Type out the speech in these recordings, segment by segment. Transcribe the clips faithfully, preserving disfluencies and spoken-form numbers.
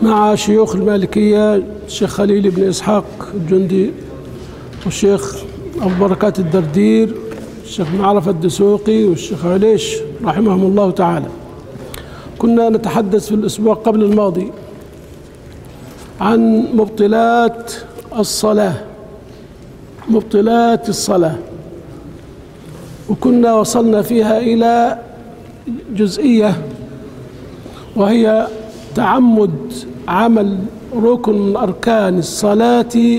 مع شيوخ المالكية الشيخ خليل بن إسحاق الجندي والشيخ أبو بركات الدردير الشيخ معرفة الدسوقي والشيخ عليش رحمهم الله تعالى. كنا نتحدث في الأسبوع قبل الماضي عن مبطلات الصلاة مبطلات الصلاة وكنا وصلنا فيها إلى جزئية وهي تعمد عمل ركن من أركان الصلاة،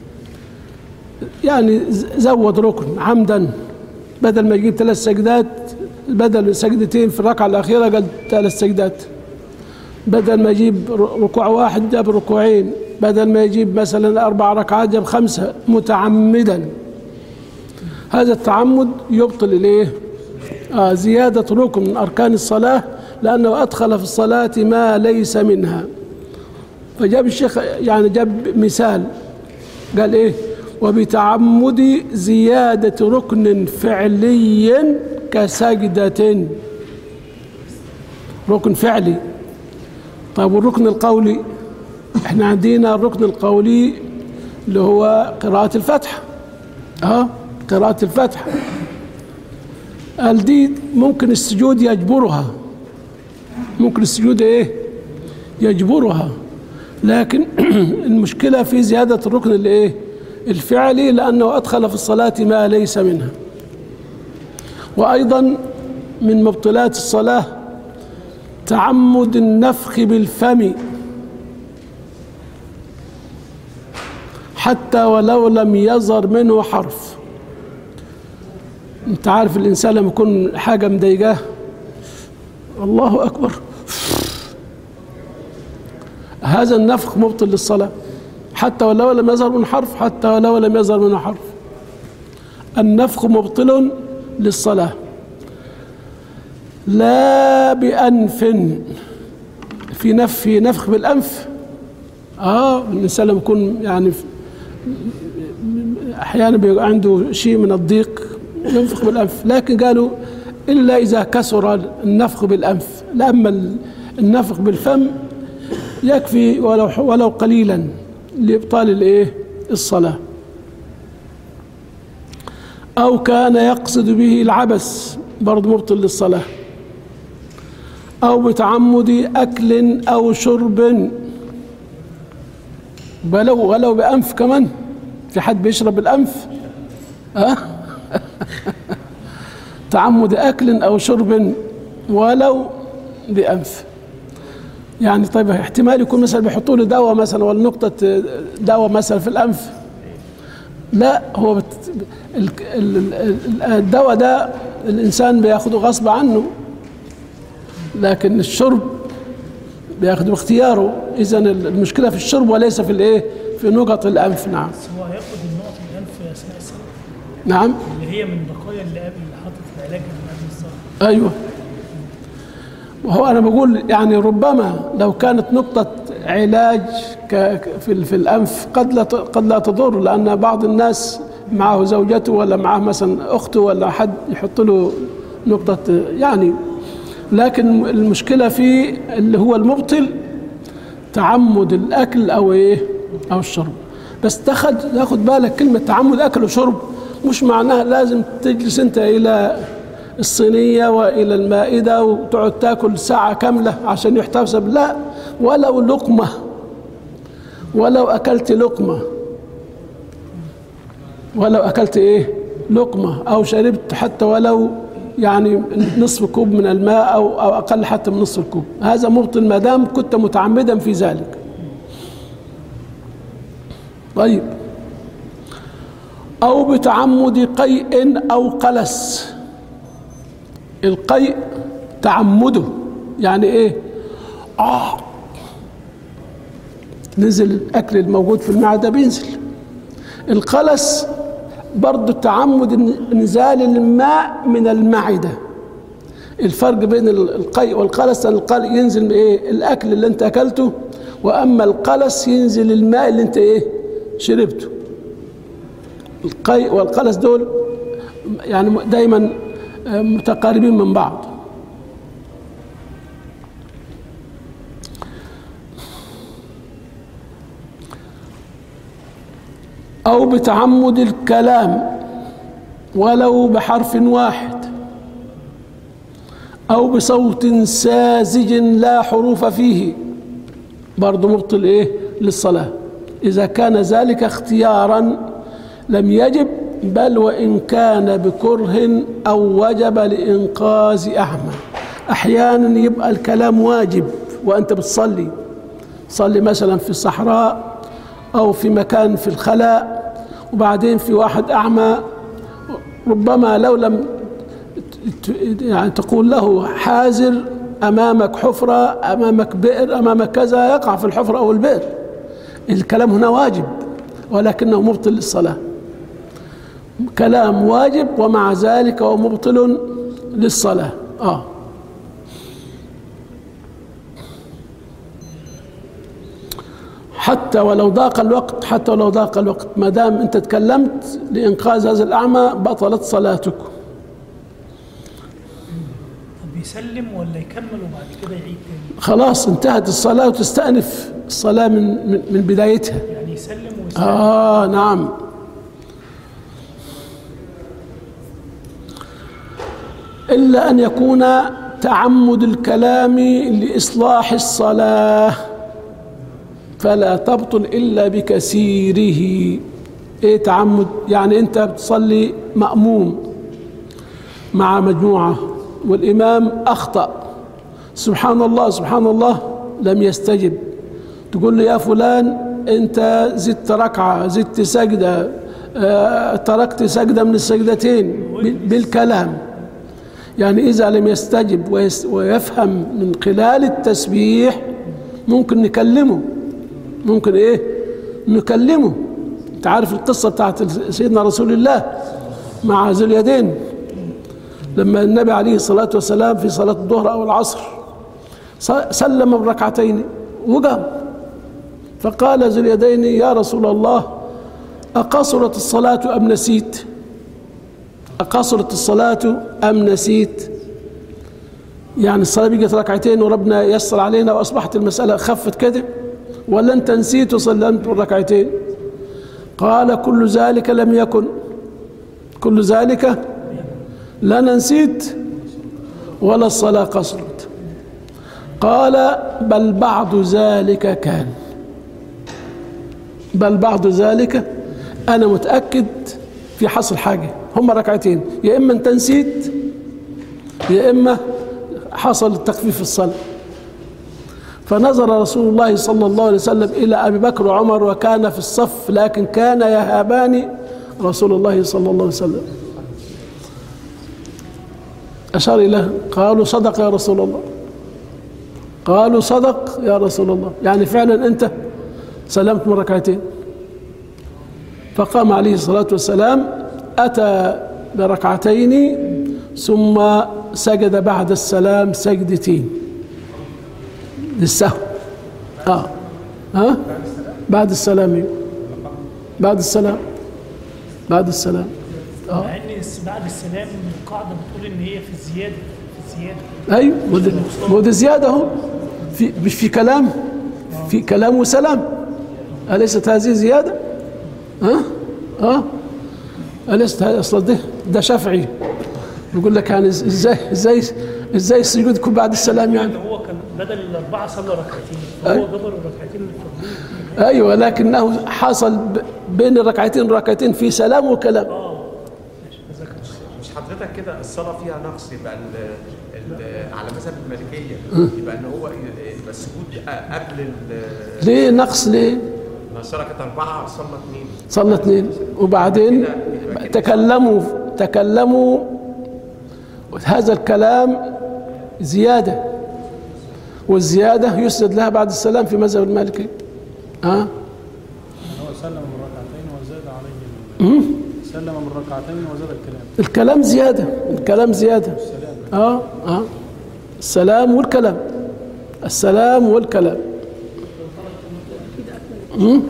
يعني زود ركن عمدا، بدل ما يجيب ثلاث سجدات بدل سجدتين في الركعة الأخيرة قال ثلاث سجدات، بدل ما يجيب ركوع واحد جاب ركوعين، بدل ما يجيب مثلا أربع ركعات جاب خمسة متعمدا. هذا التعمد يبطل الايه؟ آه زيادة ركن من أركان الصلاة، لأنه أدخل في الصلاة ما ليس منها. فجاب الشيخ يعني جاب مثال قال إيه؟ وبتعمد زيادة ركن فعلي كسجدة، ركن فعلي. طيب والركن القولي؟ احنا عندنا الركن القولي اللي هو قراءة الفاتحة. اه قراءة الفاتحة قال دي ممكن السجود يجبرها، ممكن السجود ايه؟ يجبرها، لكن المشكلة في زيادة الركن الايه؟ الفعلي، لأنه أدخل في الصلاة ما ليس منها. وأيضا من مبطلات الصلاة تعمد النفخ بالفم حتى ولو لم يظهر منه حرف. انت عارف الإنسان لما يكون حاجة مضايقاه الله أكبر، هذا النفخ مبطل للصلاة حتى ولو لم يظهر من حرف، حتى ولو لم يظهر منه حرف. النفخ مبطل للصلاة. لا بأنف، في نف في نفخ بالأنف. اه الإنسان لما يكون يعني أحيانا بيبقى عنده شيء من الضيق ينفخ بالأنف، لكن قالوا إلا إذا كسر النفخ بالأنف. أما النفخ بالفم يكفي ولو ولو قليلا لإبطال الإيه؟ الصلاة. أو كان يقصد به العبث برضه مبطل للصلاة. أو بتعمد أكل أو شرب، ولو ولو بأنف كمان. في حد بيشرب بالأنف؟ أه؟ تعمد أكل أو شرب ولو بأنف. يعني طيب احتمال يكون مثلا بيحطوا له دواء مثلا ولا نقطة دواء مثلا في الأنف. لا، هو بت... الدواء ده الإنسان بياخده غصب عنه، لكن الشرب بياخده باختياره. إذن المشكلة في الشرب وليس في الإيه؟ في نقط الأنف. نعم. بس هو هياخد النقط من الأنف أثناء الصلاة. نعم. اللي هي من بقايا اللي قبل اللي حاطط العلاج من قبل الصلاة. أيوه. وهو أنا بقول يعني ربما لو كانت نقطة علاج في في الأنف قد لا قد لا تضر، لأن بعض الناس معه زوجته ولا معه مثلا أخته ولا حد يحط له نقطة يعني. لكن المشكلة في اللي هو المبطل تعمد الأكل أو إيه؟ أو الشرب. بس تاخد تاخد بالك كلمة تعمد أكل وشرب مش معناها لازم تجلس أنت إلى الصينية وإلى المائدة وتقعد تاكل ساعة كاملة عشان يحتسب. لا، ولو لقمة، ولو أكلت لقمة، ولو أكلت إيه؟ لقمة، أو شربت حتى ولو يعني نصف كوب من الماء أو أو أقل حتى من نصف الكوب، هذا مبطل ما دام كنت متعمدا في ذلك. طيب. أو بتعمد قيء أو قلس. القيء تعمده يعني إيه؟ آه نزل الأكل الموجود في المعدة بينزل. القلس برضو تعمد نزال الماء من المعدة. الفرق بين القيء والقلس أن القيء ينزل إيه؟ الأكل اللي أنت أكلته، وأما القلس ينزل الماء اللي أنت إيه؟ شربته. القيء والقلس دول يعني دايما متقاربين من بعض. أو بتعمد الكلام ولو بحرف واحد، أو بصوت ساذج لا حروف فيه، برضه مبطل إيه للصلاة. إذا كان ذلك اختيارا لم يجب، بل وإن كان بكره أو وجب لإنقاذ أعمى. أحيانا يبقى الكلام واجب وأنت بتصلي، تصلي مثلا في الصحراء أو في مكان في الخلاء، وبعدين في واحد أعمى، ربما لو لم يعني تقول له حاذر، أمامك حفرة، أمامك بئر، أمامك كذا، يقع في الحفرة أو البئر. الكلام هنا واجب ولكنه مبطل للصلاة، كلام واجب ومع ذلك هو مبطل للصلاة. آه حتى ولو ضاق الوقت، حتى ولو ضاق الوقت، ما دام أنت تكلمت لإنقاذ هذا الأعمى بطلت صلاتك. طب يسلم ولا يكمل وبعد كده يعيد تاني؟ خلاص انتهت الصلاة وتستأنف الصلاة من من, من بدايتها. يعني يسلم ويسلم. آه نعم. إلا أن يكون تعمد الكلام لإصلاح الصلاة فلا تبطل إلا بكثيره. إيه تعمد؟ يعني أنت بتصلي مأموم مع مجموعة والإمام أخطأ، سبحان الله سبحان الله، لم يستجب، تقول له يا فلان أنت زدت ركعة، زدت سجدة، آه، تركت سجدة من السجدتين بالكلام. يعني إذا لم يستجب ويفهم من خلال التسبيح ممكن نكلمه، ممكن إيه نكلمه. أنت عارف القصة بتاعت سيدنا رسول الله مع ذو اليدين، لما النبي عليه الصلاة والسلام في صلاة الظهر أو العصر سلم بركعتين وقام، فقال ذو اليدين يا رسول الله أقصرت الصلاة أم نسيت؟ أقصرت الصلاة أم نسيت؟ يعني الصلاة بقت ركعتين وربنا يسر علينا وأصبحت المسألة خفت كده، ولا أنت نسيت وسلمت بالركعتين؟ قال كل ذلك لم يكن، كل ذلك لا أنا نسيت ولا الصلاة قصرت. قال بل بعض ذلك كان، بل بعض ذلك، أنا متأكد في حصل حاجة، هم ركعتين، يا إما أنت نسيت يا إما حصل التخفيف في الصلاة. فنظر رسول الله صلى الله عليه وسلم إلى أبي بكر وعمر وكان في الصف، لكن كان يهابان رسول الله صلى الله عليه وسلم. أشار إليه قالوا صدق يا رسول الله، قالوا صدق يا رسول الله، يعني فعلا أنت سلمت من ركعتين. فقام عليه الصلاة والسلام أتى بركعتين ثم سجد بعد السلام سجدتين للسهو. آه ها بعد السلام، بعد السلام، بعد السلام. آه. مع ان بعد السلام القاعده بتقول ان هي في الزياده، في الزياده. ايوه وده زياده اهو، في مش في كلام، في كلام وسلام، أليست هذه زياده؟ ها ها أليست هذا اصلا؟ ده ده شافعي يقول لك يعني ازاي ازاي ازاي السجود يكون بعد السلام؟ يعني هو كان بدل الاربعه صلى ركعتين، هو جبر الركعتين الفضلين. ايوه لكنه حصل بين الركعتين ركعتين في سلام وكلام. اه مش حضرتك كده الصلاه فيها نقص، يبقى ال ال على مذهب المالكيه يبقى ان هو يبقى السجود قبل ال ليه نقص؟ ليه؟ الصلاه كانت اربعه صلى اثنين، صلى اثنين وبعدين تكلموا تكلموا هذا الكلام زياده، والزياده يسجد لها بعد السلام في مذهب المالكي. ها؟ هو سلم من ركعتين وزاد عليه، سلم من ركعتين وزاد الكلام، الكلام زياده، الكلام زياده. اه اه السلام والكلام، السلام والكلام. امم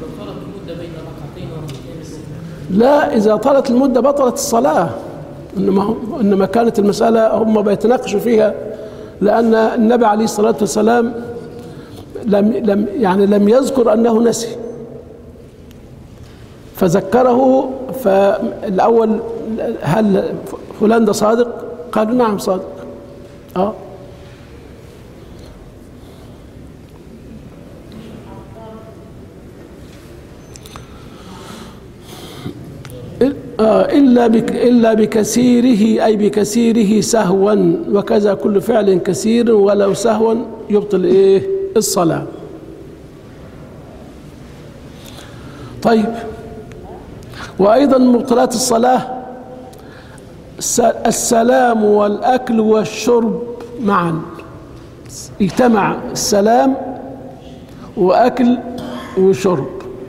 لا، إذا طالت المدة بطلت الصلاة، إنما إنما كانت المسألة هم بيتناقشوا فيها، لأن النبي عليه الصلاة والسلام لم لم يعني لم يذكر أنه نسي، فذكره. فالأول هل فلان ده صادق؟ قالوا نعم صادق. اه إلا بك إلا بكثيره أي بكثيره سهوا، وكذا كل فعل كثير ولو سهوا يبطل إيه؟ الصلاة. طيب، وأيضا مبطلات الصلاة السلام والأكل والشرب معا، اجتمع السلام وأكل وشرب.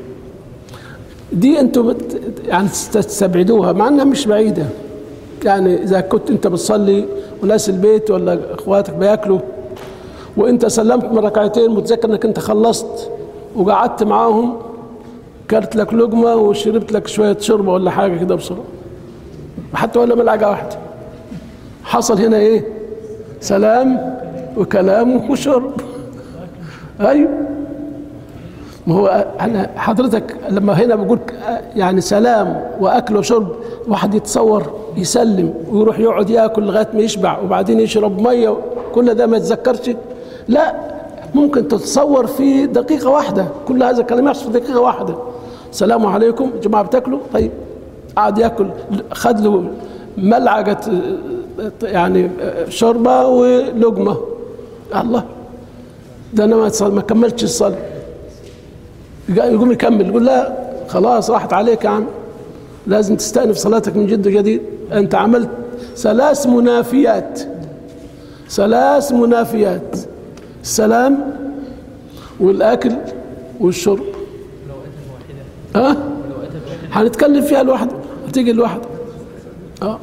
دي انتم يعني تستبعدوها مع انها مش بعيده. يعني اذا كنت انت بتصلي وناس البيت ولا اخواتك بياكلوا وانت سلمت من ركعتين متذكر انك انت خلصت وقعدت معاهم، كلت لك لقمه وشربت لك شويه شوربه ولا حاجه كده بسرعه حتى ولا ملعقه واحده، حصل هنا ايه؟ سلام وكلام وشرب. ايوه، ما هو أنا حضرتك لما هنا بقول يعني سلام واكل وشرب، واحد يتصور يسلم ويروح يقعد ياكل لغايه ما يشبع وبعدين يشرب ميه، كل ده ما يتذكرش؟ لا، ممكن تتصور في دقيقه واحده كل هذا الكلام يحصل في دقيقه واحده. السلام عليكم يا جماعه، بتاكلوا؟ طيب، قعد ياكل، خد له ملعقه يعني شوربه ولقمه، الله ده انا ما كملتش الصلاه. يقوم يكمل، يقول لا خلاص راحت عليك يا عم، لازم تستأنف صلاتك من جد وجديد. انت عملت ثلاث منافيات، ثلاث منافيات: السلام والاكل والشرب. ها؟ هنتكلم فيها لوحده، هتيجي لوحده. اه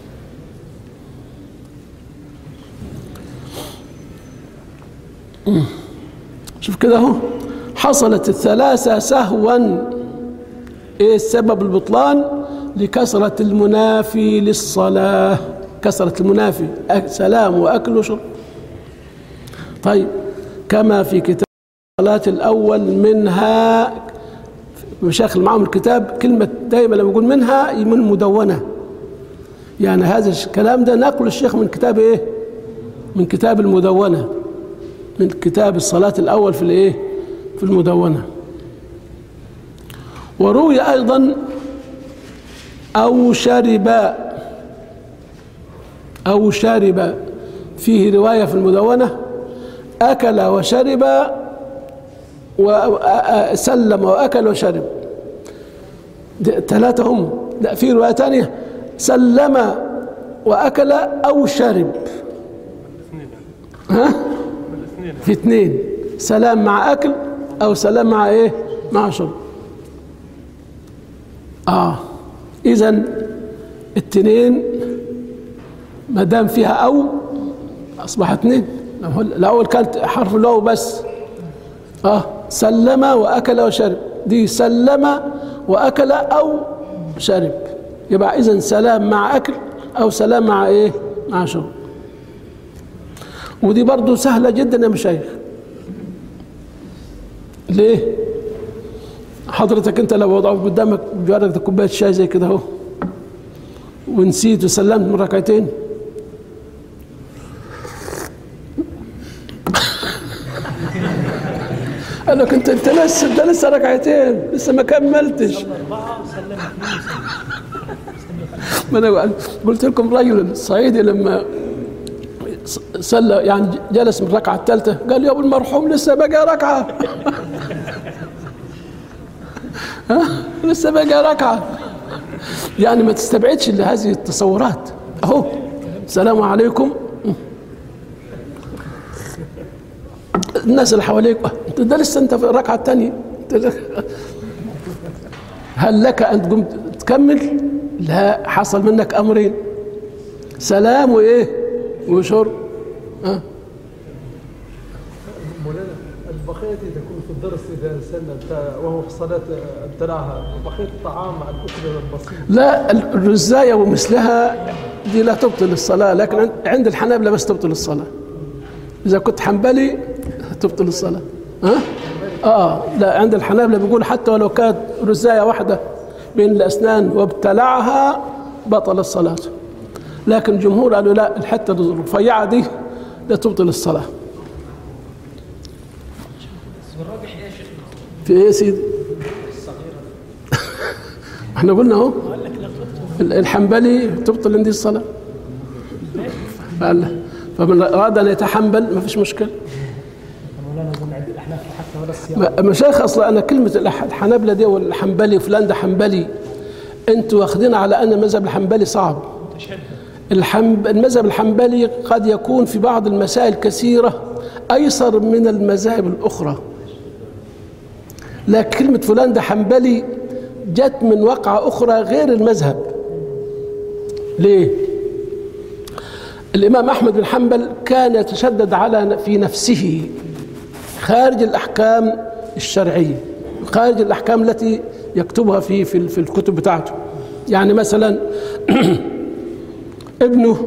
شوف كده اهو، حصلت الثلاثة سهوا. ايه السبب البطلان؟ لكثرة المنافي للصلاة، كثرة المنافي، سلام وأكل وشرب. طيب، كما في كتاب الصلاة الأول منها، مشايخ معهم الكتاب كلمة دائما لما يقول منها من مدونة، يعني هذا الكلام ده نقل الشيخ من كتاب ايه؟ من كتاب المدونة، من كتاب الصلاة الأول في الايه؟ في المدونة. وروي أيضا أو شرب، أو شرب، فيه رواية في المدونة أكل وشرب وسلم وأكل وشرب، ثلاثة هم. لا، في رواية ثانية سلم وأكل أو شرب. ها؟ في اثنين، سلام مع أكل أو سلام مع إيه؟ مع شرب. آه إذن الاثنين ما دام فيها أو أصبح اثنين. الأول كانت حرف الواو بس. آه سلم وأكل وشرب، دي سلم وأكل أو شرب، يبقى إذن سلام مع أكل أو سلام مع إيه؟ مع شرب. ودي برضو سهلة جدا يا مشايخ. ليه؟ حضرتك انت لو وضعوا قدامك جارك كوبايه شاي زي كده اهو ونسيت وسلمت من ركعتين، قال لك انت انت لسه ده لسه ركعتين لسه ما كملتش. ما انا قلت لكم رجل صعيدي لما صلى يعني جلس من الركعه الثالثه قال يا ابو المرحوم لسه بقى ركعه. ها لسه بقى ركعه. يعني ما تستبعدش الا هذه التصورات. اهو السلام عليكم، الناس اللي حواليك انت ده لسه انت في الركعه الثانيه، هل لك ان تقوم تكمل؟ لا، حصل منك امرين: سلام وايه؟ وشرب. ها مولانا البقية تكون في الدرس إذا سن وهو في الصلاة ابتلعها، وبقية الطعام مع الأكل البسيط. لا، الرزاية ومثلها دي لا تبطل الصلاة، لكن عند الحنابلة بس تبطل الصلاة. إذا كنت حنبلي تبطل الصلاة. ها؟ آه لا، عند الحنابلة بيقول حتى ولو كانت رزاية واحدة بين الأسنان وابتلعها بطل الصلاة. لكن الجمهور قالوا لا، الحتة الرفيعة دي لا تبطل الصلاة. والراجح ايه يا شيخ؟ في ايه يا سيدي؟ احنا قلنا اهو الحنبلي تبطل عندي الصلاة. قال فمن أراد أن يتحنبل ما فيش مشكلة. مولانا نقول عند الاحناف حتى ولا الصيام. مشايخ اصلا انا كلمه الحنابله دي والحنبلي فلان ده حنبلي، انتوا واخدين على ان المذهب الحنبلي صعب. الحنب... المذهب الحنبلي قد يكون في بعض المسائل كثيره ايسر من المذاهب الاخرى، لكن كلمه فلان ده حنبلي جت من وقعه اخرى غير المذهب. ليه؟ الامام احمد بن حنبل كان يتشدد على في نفسه خارج الأحكام الشرعية، خارج الأحكام التي يكتبها في في في الكتب بتاعته. يعني مثلا ابنه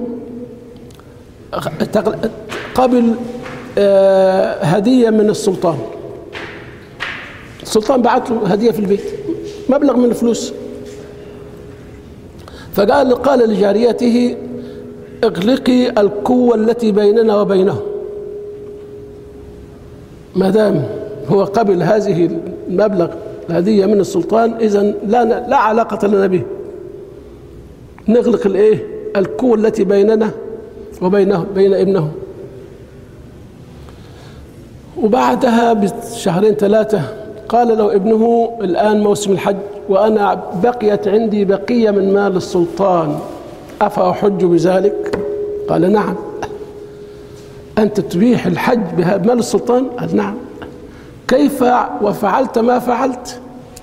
قبل هدية من السلطان، السلطان بعت له هدية في البيت مبلغ من الفلوس، فقال قال لجاريته اغلقي القوة التي بيننا وبينه. ما دام هو قبل هذه المبلغ الهدية من السلطان إذن لا لا علاقة لنا به، نغلق الايه القوة التي بيننا وبينه بين ابنه. وبعدها بشهرين ثلاثة قال له ابنه الآن موسم الحج وأنا بقيت عندي بقية من مال السلطان أفأحج بذلك؟ قال نعم. أنت تبيح الحج بمال السلطان؟ قال نعم. كيف وفعلت ما فعلت؟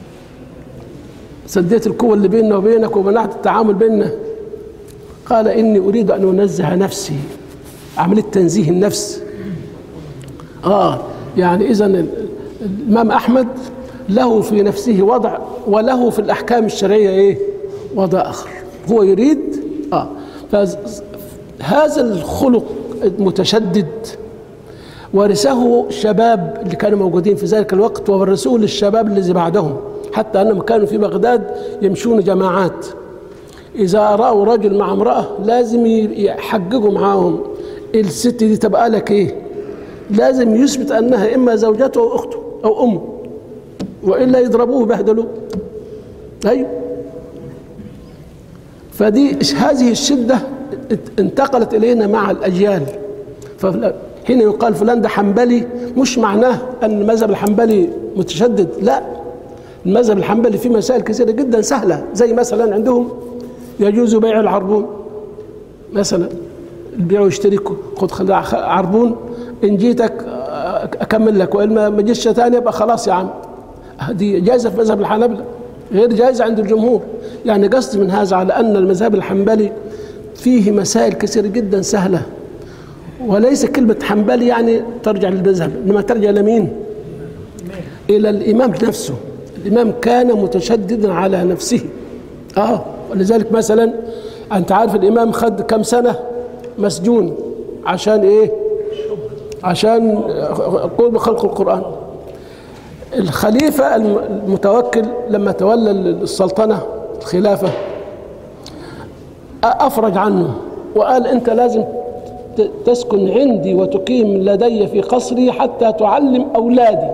سديت القوة اللي بيننا وبينك ومنعت التعامل بيننا. قال إني أريد أن أنزه نفسي، عملية تنزيه النفس. آه يعني إذن الإمام أحمد له في نفسه وضع وله في الأحكام الشرعية إيه؟ وضع آخر. هو يريد آه فهذا الخلق المتشدد ورثه الشباب اللي كانوا موجودين في ذلك الوقت وورثوه للشباب الذي بعدهم، حتى أنهم كانوا في بغداد يمشون جماعات، إذا رأوا رجل مع امرأة لازم يحققوا معاهم الست دي تبقى لك إيه؟ لازم يثبت أنها إما زوجته أو أخته أو أمه، وإلا يضربوه ويبهدلوه. أيوه. فدي هذه الشدة انتقلت إلينا مع الأجيال. فهنا يقال فلان ده حنبلي مش معناه أن المذهب الحنبلي متشدد، لا، المذهب الحنبلي فيه مسائل كثيرة جدا سهلة، زي مثلا عندهم يجوز بيع العربون مثلا، البيع ويشتري، خد عربون إن جيتك أكمل لك وإن ما جيتش ثاني يبقى خلاص يا عم. دي جائزة في مذهب الحنابلة، غير جائزة عند الجمهور. يعني قصد من هذا على أن المذهب الحنبلي فيه مسائل كثيرة جدا سهلة، وليس كلمة حنبلي يعني ترجع للمذهب، إنما ترجع لمين؟ إلى الإمام نفسه. الإمام كان متشددا على نفسه. آه ولذلك مثلا أنت عارف الإمام خد كم سنة مسجون عشان إيه؟ عشان قرب خلق القرآن. الخليفة المتوكل لما تولى السلطنة الخلافة أفرج عنه وقال أنت لازم تسكن عندي وتقيم لدي في قصري حتى تعلم أولادي.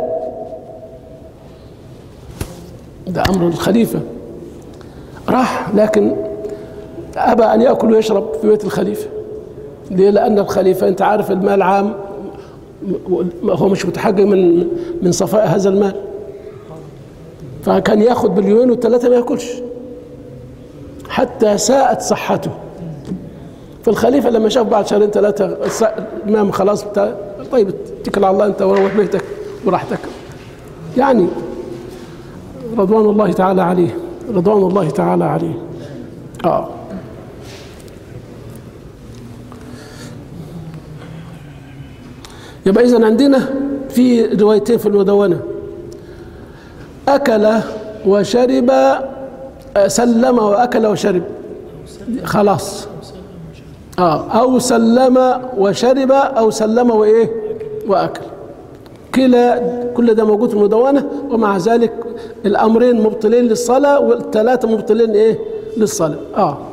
ده أمر الخليفة. راح لكن أبى أن يأكل ويشرب في بيت الخليفة. ليه؟ لأن الخليفة أنت عارف المال عام، هو مش متحقق من من صفاء هذا المال، فكان ياخذ باليومين والثلاثة ما يأكلش حتى ساءت صحته. فالخليفة لما شاف بعد شهرين ثلاثة الإمام خلاص بتاع، طيب اتكل على الله أنت وروح بيتك وراحتك. يعني رضوان الله تعالى عليه، رضوان الله تعالى عليه. آه يبقى إذن عندنا في روايتين في المدونة، أكل وشرب، سلم وأكل وشرب، خلاص. آه أو سلم وشرب أو سلم وإيه وأكل. كلا كل ده موجود في المدونة، ومع ذلك الأمرين مبطلين للصلاة والثلاثة مبطلين إيه للصلاة. آه